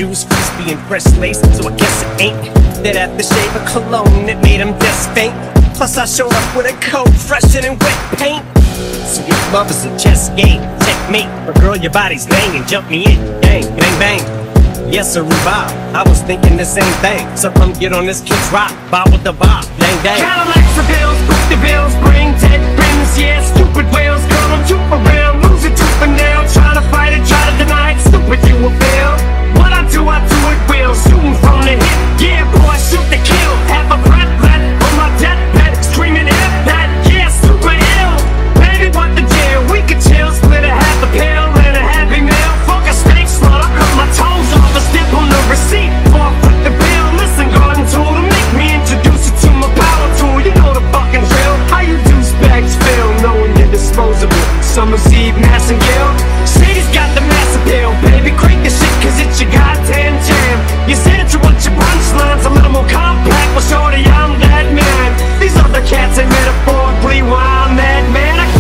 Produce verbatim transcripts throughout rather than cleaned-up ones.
shoes, crispy and fresh lace, so I guess it ain't that aftershave of cologne that made him just faint. Plus I showed up with a coat fresher than wet paint. So your love is a chess game, checkmate. But girl, your body's banging, jump me in, bang, bang, bang. Yes, sir, Bob, I was thinking the same thing. So come get on this kid's rock, bob with the bob, dang, dang. Cadillacs for bills, book the bills, bring Ted Rims, yeah, stupid whales. Girl, don't you around, lose it tooth and nail. Try to fight it, try to deny it, stupid you will fail. What I do, I do it real, shooting from the hip. Yeah, boy, shoot the kill. Have a breath left on my deathbed, screaming F that, yeah, super ill. Baby, what the deal? We could chill, split a half a pill and a happy meal. Fuck a steak slaughter, cut my toes off and step on the receipt. Or put the bill, listen, garden tool to make me introduce you to my power tool. You know the fucking drill. How you douchebags feel knowing you're disposable? Summer's Eve, Mass and Gill. Shady's got the mass appeal. Baby, crank the shit cause it's your goddamn jam. You said that you want your punchlines a little more compact. Well, shorty, I'm that man. These other cats ain't metaphorically why I'm that man. I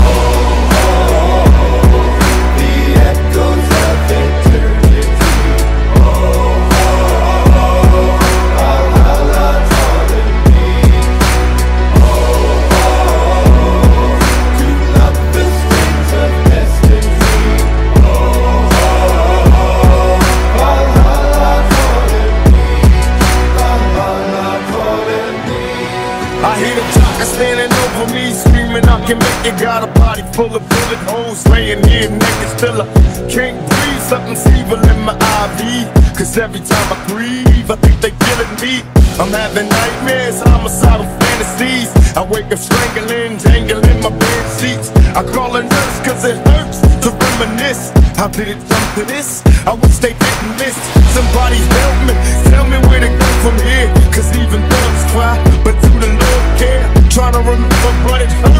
standing over me, screaming I can make it. Got a body full of bullet holes, laying here naked. Still I can't breathe, something's evil in my I V. Cause every time I breathe, I think they killing me. I'm having nightmares, homicidal fantasies. I wake up strangling, dangling my bed sheets. I call a nurse cause it hurts to reminisce. How did it come to this? I wish they didn't miss. Somebody help me, tell me where to go from here. Cause even thugs try, but do the Lord care? Trying to remember, but it hurts.